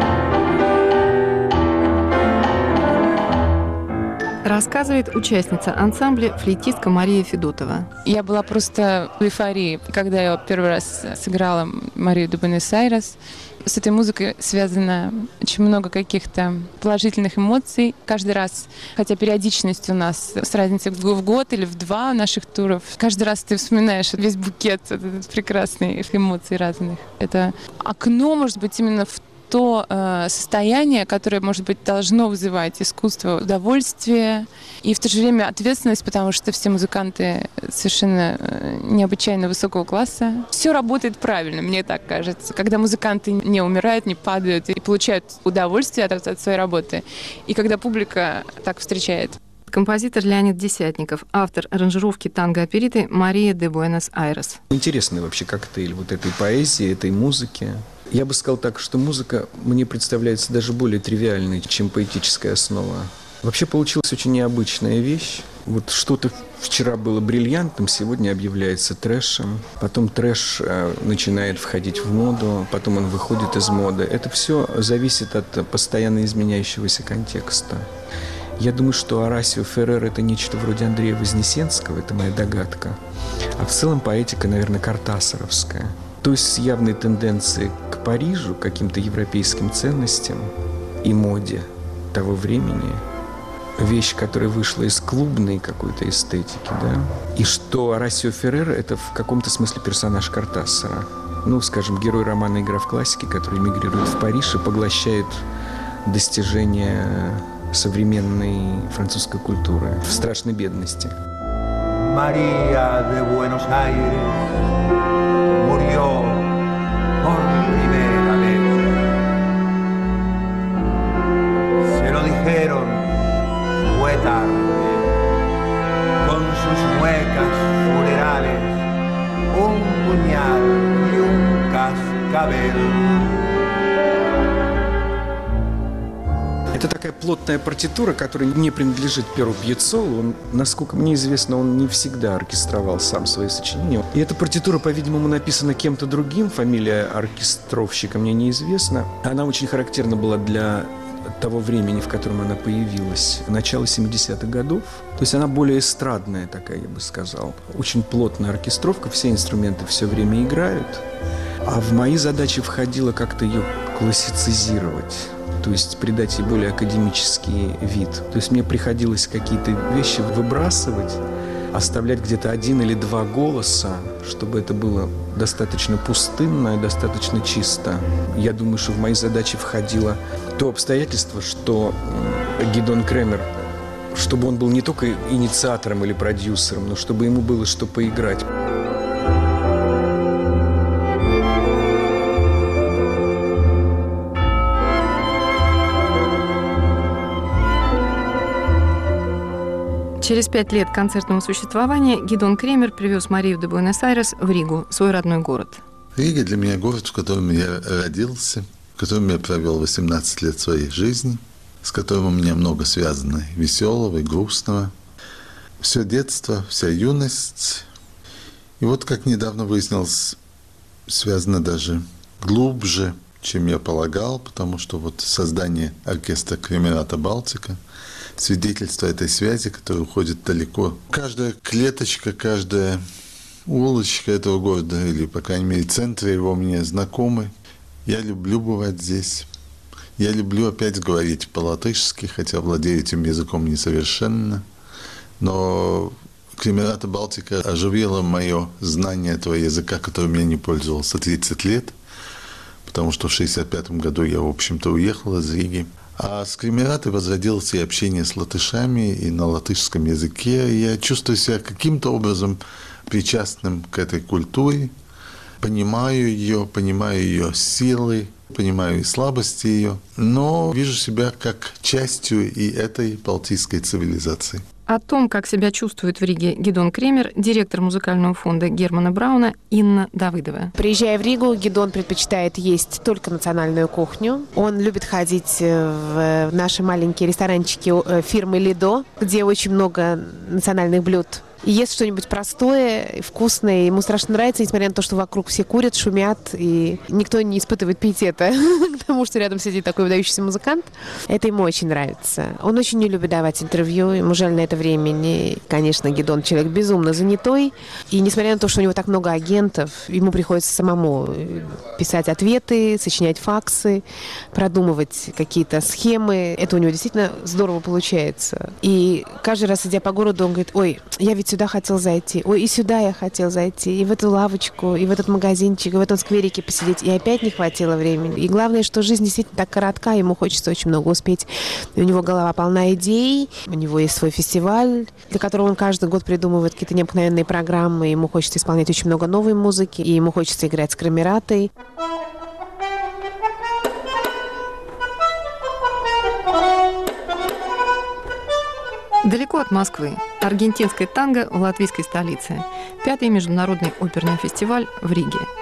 Рассказывает участница ансамбля флейтистка Мария Федотова. Я была просто в эйфории, когда я первый раз сыграла Марию де Буэнос-Айрес. С этой музыкой связано очень много каких-то положительных эмоций. Каждый раз, хотя периодичность у нас с разницей в год или в 2 наших туров, каждый раз ты вспоминаешь весь букет прекрасных эмоций разных. Это окно, может быть, именно в то состояние, которое, может быть, должно вызывать искусство, удовольствие и в то же время ответственность, потому что все музыканты совершенно необычайно высокого класса. Все работает правильно, мне так кажется. Когда музыканты не умирают, не падают и получают удовольствие от своей работы, и когда публика так встречает. Композитор Леонид Десятников, автор аранжировки танго-опериты Мария де Буэнос-Айрес. Интересный вообще коктейль вот этой поэзии, этой музыки. Я бы сказал так, что музыка мне представляется даже более тривиальной, чем поэтическая основа. Вообще получилась очень необычная вещь. Вот что-то вчера было бриллиантом, сегодня объявляется трэшем. Потом трэш начинает входить в моду, потом он выходит из моды. Это все зависит от постоянно изменяющегося контекста. Я думаю, что Орасио Феррер – это нечто вроде Андрея Вознесенского, это моя догадка. А в целом поэтика, наверное, кортасаровская. То есть с явной тенденцией к Парижу, к каким-то европейским ценностям и моде того времени. Вещь, которая вышла из клубной какой-то эстетики, да. И что Орасио Феррер – это в каком-то смысле персонаж Кортасара. Ну, скажем, герой романа «Игра в классике», который эмигрирует в Париж и поглощает достижения современной французской культуры в страшной бедности. María de Buenos Aires murió por primera vez. Se lo dijeron, fue tarde. Con sus muecas funerales, un puñal y un cascabel. Это такая плотная партитура, которая не принадлежит Перу Пьецолу. Он, насколько мне известно, он не всегда оркестровал сам свои сочинения. И эта партитура, по-видимому, написана кем-то другим. Фамилия оркестровщика мне неизвестна. Она очень характерна была для того времени, в котором она появилась, начало 70-х годов. То есть она более эстрадная такая, я бы сказал. Очень плотная оркестровка, все инструменты все время играют. А в мои задачи входило как-то ее классицизировать. То есть придать ей более академический вид. То есть мне приходилось какие-то вещи выбрасывать, оставлять где-то 1 или 2 голоса, чтобы это было достаточно пустынно и достаточно чисто. Я думаю, что в мои задачи входило то обстоятельство, что Гидон Кремер, чтобы он был не только инициатором или продюсером, но чтобы ему было что поиграть. Через 5 лет концертного существования Гидон Кремер привез Марию де Буэнос-Айрес в Ригу, свой родной город. Рига для меня город, в котором я родился, в котором я провел 18 лет своей жизни, с которым у меня много связано веселого и грустного. Все детство, вся юность. И вот, как недавно выяснилось, связано даже глубже, чем я полагал, потому что вот создание оркестра Кремерата Балтика свидетельство этой связи, которая уходит далеко. Каждая клеточка, каждая улочка этого города, или, по крайней мере, центр его мне знакомы. Я люблю бывать здесь. Я люблю опять говорить по-латышски, хотя владею этим языком несовершенно. Но Кремерата Балтика оживила мое знание этого языка, которым я не пользовался 30 лет, потому что в 1965 году я, в общем-то, уехал из Риги. А с Кремератой возродилось и общение с латышами, и на латышском языке. Я чувствую себя каким-то образом причастным к этой культуре, понимаю ее силы, понимаю и слабости ее, но вижу себя как частью и этой балтийской цивилизации. О том, как себя чувствует в Риге Гидон Кремер, директор музыкального фонда Германа Брауна Инна Давыдова. Приезжая в Ригу, Гидон предпочитает есть только национальную кухню. Он любит ходить в наши маленькие ресторанчики фирмы Лидо, где очень много национальных блюд. И ест что-нибудь простое, вкусное. Ему страшно нравится, несмотря на то, что вокруг все курят, шумят, и никто не испытывает пиетета к тому, что рядом сидит такой выдающийся музыкант. Это ему очень нравится. Он очень не любит давать интервью, ему жаль на это времени. Конечно, Гидон человек безумно занятой, и несмотря на то, что у него так много агентов, ему приходится самому писать ответы, сочинять факсы, продумывать какие-то схемы. Это у него действительно здорово получается. И каждый раз, идя по городу, он говорит: ой, я ведь сюда хотел зайти, ой, и сюда я хотел зайти, и в эту лавочку, и в этот магазинчик, и в этом скверике посидеть, и опять не хватило времени. И главное, что жизнь действительно так коротка, ему хочется очень много успеть. И у него голова полна идей, у него есть свой фестиваль, для которого он каждый год придумывает какие-то необыкновенные программы, ему хочется исполнять очень много новой музыки, и ему хочется играть с Кремератой. Далеко от Москвы. Аргентинское танго в латвийской столице. 5-й международный оперный фестиваль в Риге.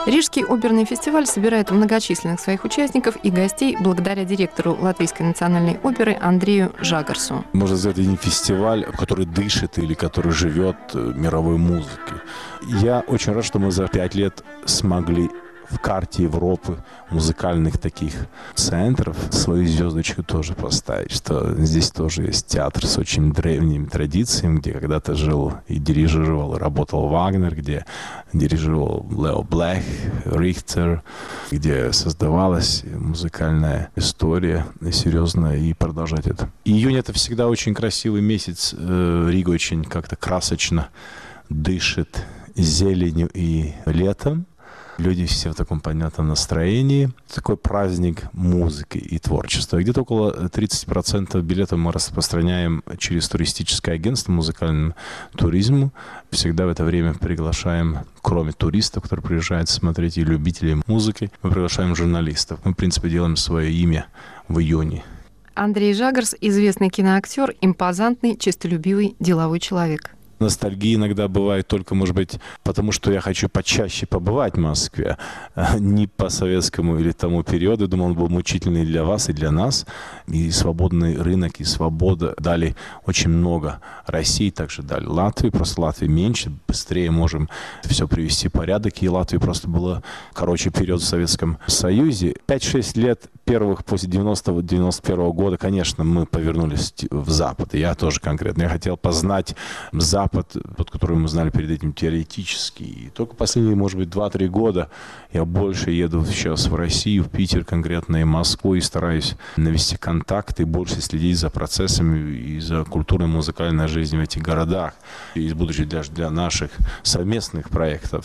Рижский оперный фестиваль собирает многочисленных своих участников и гостей благодаря директору Латвийской национальной оперы Андрею Жагарсу. Можно сказать, это не фестиваль, который дышит или который живет мировой музыкой. Я очень рад, что мы за 5 лет смогли в карте Европы музыкальных таких центров свою звездочку тоже поставить, что здесь тоже есть театр с очень древними традициями, где когда-то жил и дирижировал, и работал Вагнер, где дирижировал Лео Блэх, Рихтер, где создавалась музыкальная история серьезная, и продолжать это. Июнь — это всегда очень красивый месяц. Рига очень как-то красочно дышит зеленью и летом. Люди все в таком понятном настроении. Такой праздник музыки и творчества. Где-то около 30% билетов мы распространяем через туристическое агентство музыкальному туризму. Всегда в это время приглашаем, кроме туристов, которые приезжают смотреть, и любителей музыки, мы приглашаем журналистов. Мы, в принципе, делаем свое имя в июне. Андрей Жагарс – известный киноактер, импозантный, честолюбивый, деловой человек. Ностальгия иногда бывает только, может быть, потому что я хочу почаще побывать в Москве. Не по советскому или тому периоду. Думаю, он был мучительный для вас и для нас. И свободный рынок, и свобода дали очень много. России также дали Латвии. Просто Латвии меньше, быстрее можем все привести в порядок. И Латвии просто было короче период в Советском Союзе. 5-6 лет первых после 90-91 года, конечно, мы повернулись в Запад. И я тоже конкретно. Я хотел познать Запад, под который мы знали перед этим теоретически. И только последние, может быть, 2-3 года я больше еду сейчас в Россию, в Питер конкретно, и в Москву, и стараюсь навести контакты, и больше следить за процессами и за культурной музыкальной жизнью в этих городах, и будучи даже для наших совместных проектов.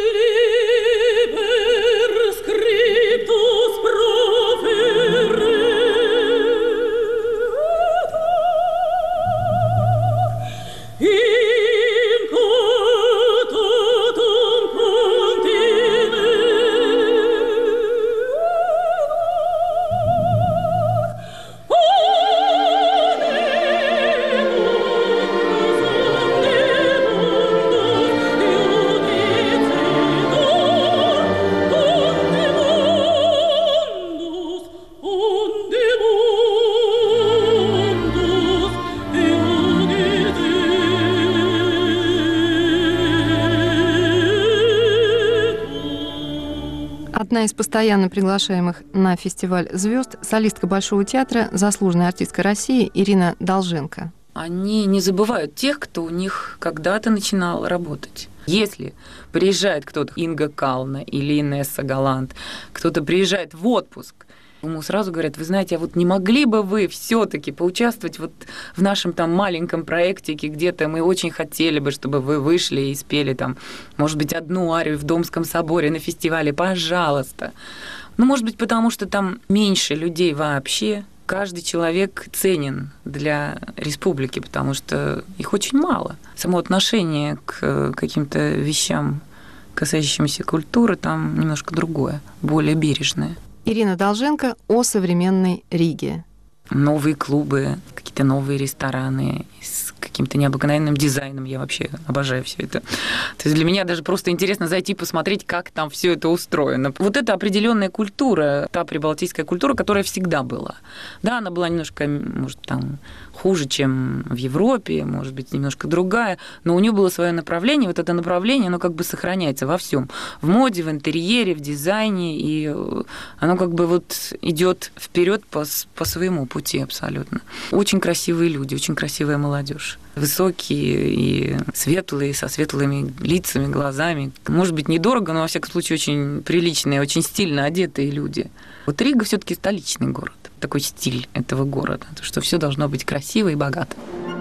Одна из постоянно приглашаемых на фестиваль звезд, солистка Большого театра, заслуженная артистка России Ирина Долженко. Они не забывают тех, кто у них когда-то начинал работать. Если приезжает кто-то, Инга Кална или Инесса Галант, кто-то приезжает в отпуск, ему сразу говорят: вы знаете, а вот не могли бы вы все-таки поучаствовать вот в нашем там маленьком проектике где-то, мы очень хотели бы, чтобы вы вышли и спели там, может быть, одну арию в Домском соборе на фестивале, пожалуйста. Ну, может быть, потому что там меньше людей вообще. Каждый человек ценен для республики, потому что их очень мало. Само отношение к каким-то вещам, касающимся культуры, там немножко другое, более бережное. Ирина Долженко о современной Риге. Новые клубы, какие-то новые рестораны с каким-то необыкновенным дизайном. Я вообще обожаю все это. То есть для меня даже просто интересно зайти посмотреть, как там все это устроено. Вот это определенная культура, та прибалтийская культура, которая всегда была. Да, она была немножко, может, там хуже, чем в Европе, может быть, немножко другая, но у нее было свое направление. Вот это направление, оно как бы сохраняется во всем: в моде, в интерьере, в дизайне, и оно как бы вот идет вперед по своему пути абсолютно. Очень красивые люди, очень красивая молодежь. Высокие и светлые, со светлыми лицами, глазами. Может быть, недорого, но, во всяком случае, очень приличные, очень стильно одетые люди. Вот Рига все-таки столичный город. Такой стиль этого города, что все должно быть красиво и богато.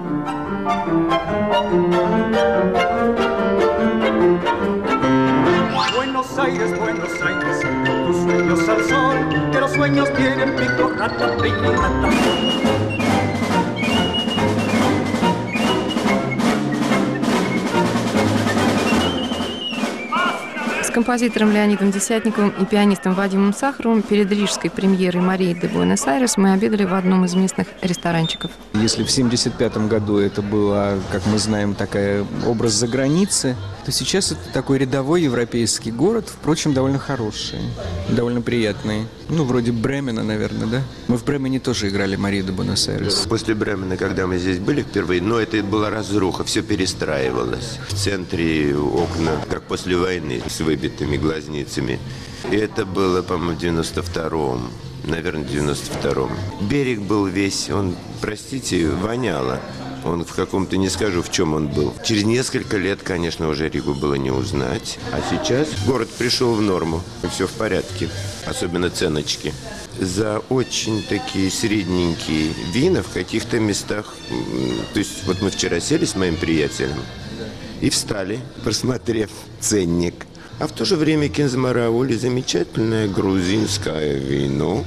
Buenos Aires, tus sueños al sol, que los sueños tienen pico, rata, rata. композитором Леонидом Десятниковым и пианистом Вадимом Сахаровым перед рижской премьерой «Марии де Буэнос-Айрес» мы обедали в одном из местных ресторанчиков. Если в 1975 году это было, как мы знаем, такой образ за границы, то сейчас это такой рядовой европейский город, впрочем, довольно хороший, довольно приятный. Ну, вроде Бремена, наверное, да? Мы в Бремене тоже играли «Марию де Буэнос-Айрес». После Бремена, когда мы здесь были впервые, это была разруха, все перестраивалось. В центре окна, как после войны, с выбитыми глазницами. И это было, по-моему, в 92-м. Наверное, в 92-м. Берег был весь, он, простите, воняло. Он в каком-то, не скажу, в чем он был. Через несколько лет, конечно, уже Ригу было не узнать. А сейчас город пришел в норму. И все в порядке. Особенно ценочки. За очень такие средненькие вина в каких-то местах. То есть вот мы вчера сели с моим приятелем и встали, просмотрев ценник. А в то же время Кинзмараули замечательное грузинское вино.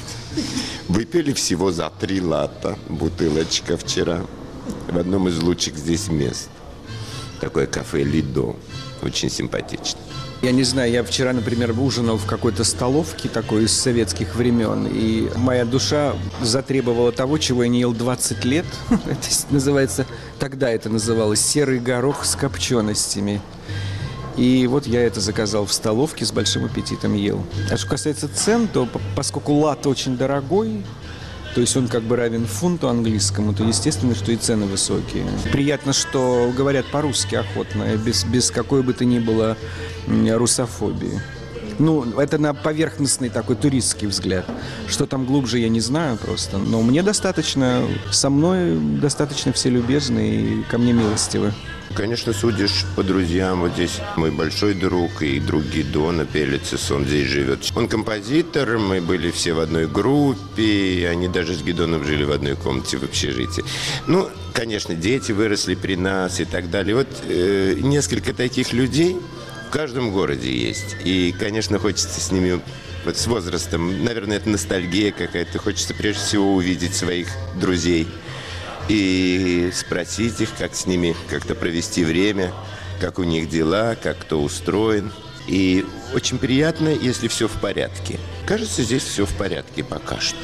Выпили всего за 3 лата бутылочка вчера в одном из лучших здесь мест. Такое кафе «Лидо». Очень симпатично. Я не знаю, я вчера, например, ужинал в какой-то столовке такой из советских времен, и моя душа затребовала того, чего я не ел 20 лет. Это называется, тогда это называлось серый горох с копченостями. И вот я это заказал в столовке, с большим аппетитом ел. А что касается цен, то поскольку лат очень дорогой, то есть он как бы равен фунту английскому, то естественно, что и цены высокие. Приятно, что говорят по-русски охотно, без какой бы то ни было русофобии. Ну, это на поверхностный такой туристский взгляд. Что там глубже, я не знаю просто. Но мне достаточно, со мной достаточно все любезны и ко мне милостивы. Конечно, судишь по друзьям. Вот здесь мой большой друг и друг Гидона Пелицис, он здесь живет. Он композитор, мы были все в одной группе, они даже с Гидоном жили в одной комнате в общежитии. Ну, конечно, дети выросли при нас и так далее. Вот несколько таких людей в каждом городе есть. И, конечно, хочется с ними, вот с возрастом, наверное, это ностальгия какая-то, хочется прежде всего увидеть своих друзей и спросить их, как с ними как-то провести время, как у них дела, как кто устроен. И очень приятно, если все в порядке. Кажется, здесь все в порядке пока что.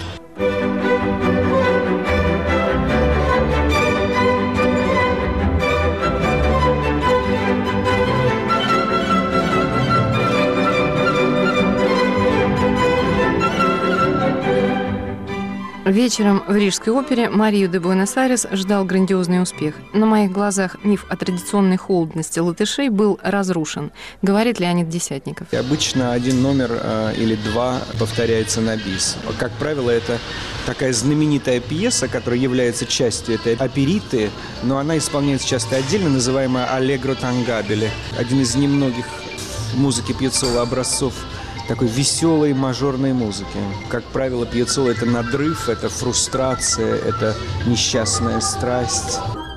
Вечером в Рижской опере Марию де Буэнос-Айрес ждал грандиозный успех. На моих глазах миф о традиционной холодности латышей был разрушен, говорит Леонид Десятников. Обычно один номер или два повторяется на бис. Как правило, это такая знаменитая пьеса, которая является частью этой опериты, но она исполняется часто отдельно, называемая «Аллегро тангабеле». Один из немногих в музыке Пьяццолы образцов такой веселой мажорной музыки. Как правило, Пьяццола — это надрыв, это фрустрация, это несчастная страсть.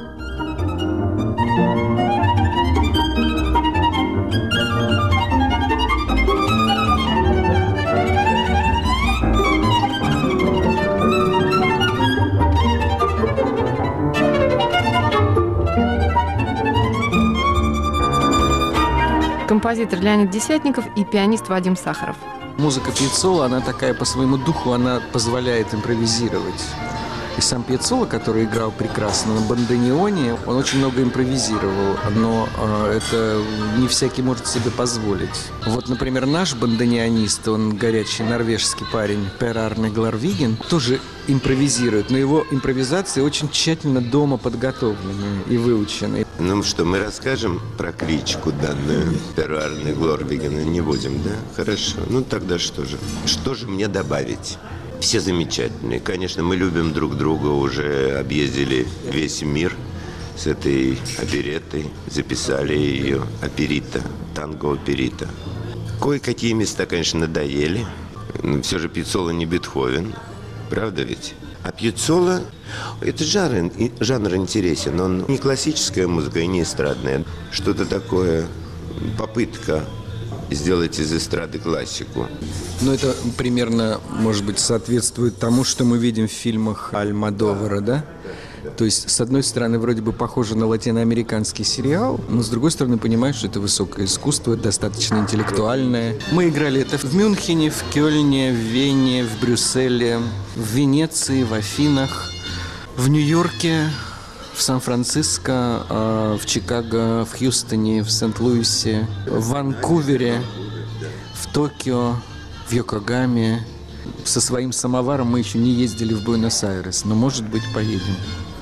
Композитор Леонид Десятников и пианист Вадим Сахаров. Музыка Пьяццолы, она такая по своему духу, она позволяет импровизировать. И сам Пьяццола, который играл прекрасно на бандонеоне, он очень много импровизировал, но это не всякий может себе позволить. Вот, например, наш бандонеонист, он горячий норвежский парень, Пер Арне Гларвиген, тоже импровизирует, но его импровизации очень тщательно дома подготовлены и выучены. Ну что, мы расскажем про кличку данную Перу Арне Гларвигена? Не будем, да? Хорошо. Ну тогда что же? Что же мне добавить? Все замечательные. Конечно, мы любим друг друга, уже объездили весь мир с этой опереттой, записали ее оперита, танго-оперита. Кое-какие места, конечно, надоели. Все же Пьяццола не Бетховен, правда ведь? А Пьяццола – это жанр интересен, он не классическая музыка и не эстрадная. Что-то такое, попытка сделать из эстрады классику. Ну, это примерно, может быть, соответствует тому, что мы видим в фильмах Альмодовара, да? То есть, с одной стороны, вроде бы похоже на латиноамериканский сериал, но с другой стороны, понимаешь, что это высокое искусство, достаточно интеллектуальное. Мы играли это в Мюнхене, в Кёльне, в Вене, в Брюсселе, в Венеции, в Афинах, в Нью-Йорке, в Сан-Франциско, в Чикаго, в Хьюстоне, в Сент-Луисе, в Ванкувере, в Токио, в Йокогаме. Со своим самоваром мы еще не ездили в Буэнос-Айрес, но, может быть, поедем.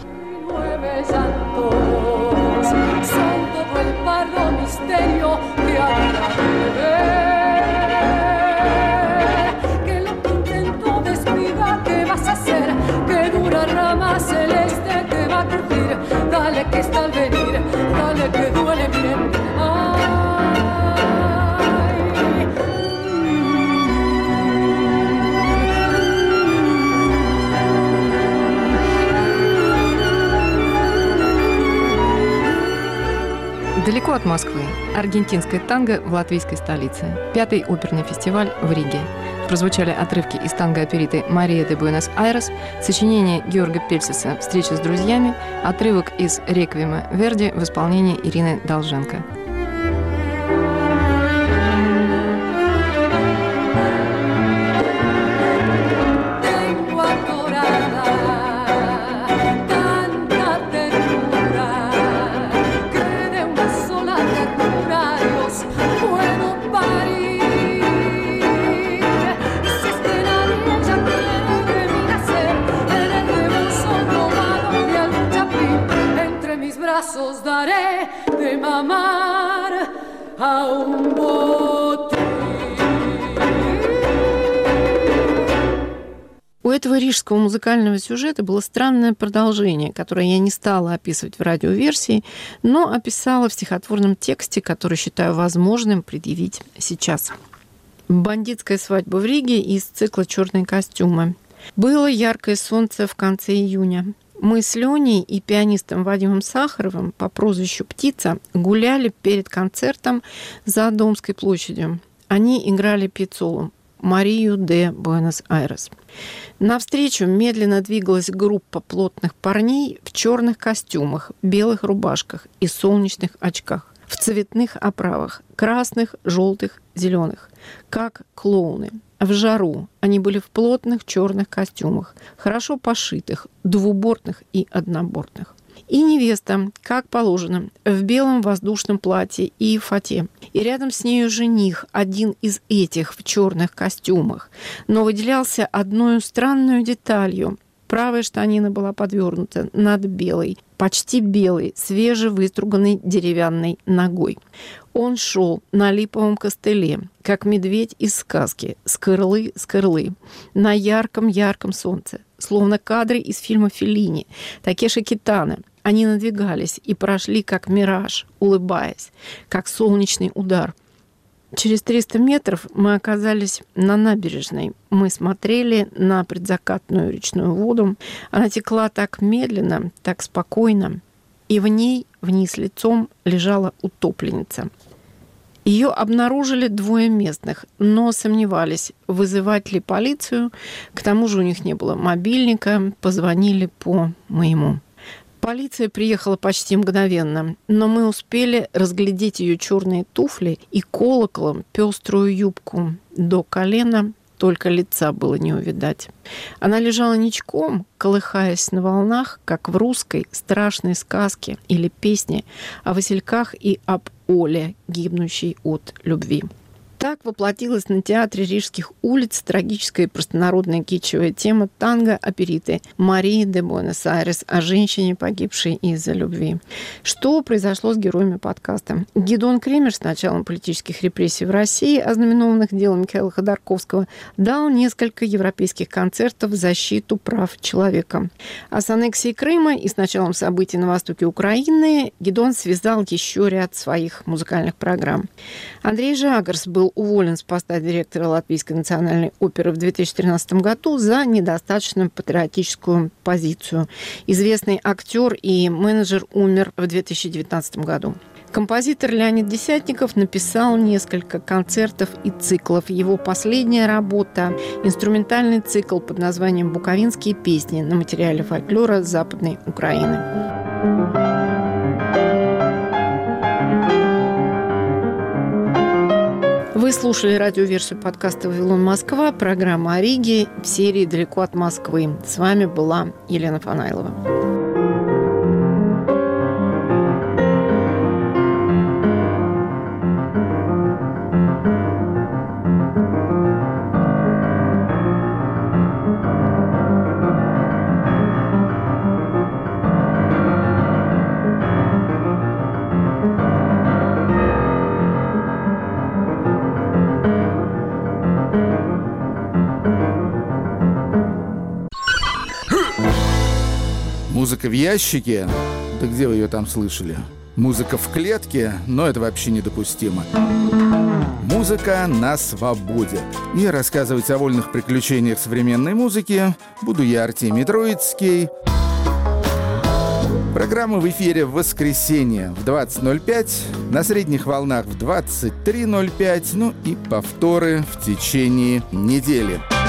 Далеко от Москвы. Аргентинское танго в латвийской столице. 5-й оперный фестиваль в Риге. Прозвучали отрывки из танго-опериты «Мария де Буэнос-Айрес», сочинение Георга Пельсиса «Встреча с друзьями», отрывок из «Реквиема» Верди в исполнении Ирины Долженко. Daré de mamar a un botín. У этого рижского музыкального сюжета было странное продолжение, которое я не стала описывать в радиоверсии, но описала в стихотворном тексте, который считаю возможным предъявить сейчас. «Бандитская свадьба в Риге» из цикла «Черные костюмы». Было яркое солнце в конце июня. Мы с Леней и пианистом Вадимом Сахаровым по прозвищу «Птица» гуляли перед концертом за Домской площадью. Они играли пьеццолу «Марию де Буэнос-Айрес». Навстречу медленно двигалась группа плотных парней в черных костюмах, белых рубашках и солнечных очках, в цветных оправах – красных, желтых, зеленых, как клоуны. В жару они были в плотных черных костюмах, хорошо пошитых, двубортных и однобортных. И невеста, как положено, в белом воздушном платье и фате. И рядом с нею жених, один из этих в черных костюмах, но выделялся одной странной деталью. Правая штанина была подвернута над белой, почти белой, свежевыструганной деревянной ногой. Он шел на липовом костыле, как медведь из сказки, с кырлы, на ярком-ярком солнце, словно кадры из фильма Феллини, Такеши Китано. Они надвигались и прошли, как мираж, улыбаясь, как солнечный удар. Через 300 метров мы оказались на набережной. Мы смотрели на предзакатную речную воду. Она текла так медленно, так спокойно. И в ней, вниз лицом, лежала утопленница. Ее обнаружили двое местных, но сомневались, вызывать ли полицию. К тому же у них не было мобильника, позвонили по моему. Полиция приехала почти мгновенно, но мы успели разглядеть ее черные туфли и колоколом пеструю юбку до колена, только лица было не увидать. Она лежала ничком, колыхаясь на волнах, как в русской страшной сказке или песне о васильках и об Оле, гибнущей от любви. Так воплотилась на театре Рижских улиц трагическая и простонародная китчевая тема танго-опериты «Марии де Буэнос-Айрес» о женщине, погибшей из-за любви. Что произошло с героями подкаста? Гидеон Кремер с началом политических репрессий в России, ознаменованных делом Михаила Ходорковского, дал несколько европейских концертов в защиту прав человека. А с аннексией Крыма и с началом событий на востоке Украины Гидеон связал еще ряд своих музыкальных программ. Андрей Жагарс был уволен с поста директора Латвийской национальной оперы в 2013 году за недостаточную патриотическую позицию. Известный актер и менеджер умер в 2019 году. Композитор Леонид Десятников написал несколько концертов и циклов. Его последняя работа – инструментальный цикл под названием «Буковинские песни» на материале фольклора Западной Украины. Вы слушали радиоверсию подкаста «Вавилон Москва», программа о Риге в серии «Далеко от Москвы». С вами была Елена Фанайлова. Музыка в ящике? Да где вы ее там слышали? Музыка в клетке? Но это вообще недопустимо. Музыка на свободе. И рассказывать о вольных приключениях современной музыки буду я, Артемий Троицкий. Программа в эфире в воскресенье в 20:05, на средних волнах в 23:05, ну и повторы в течение недели.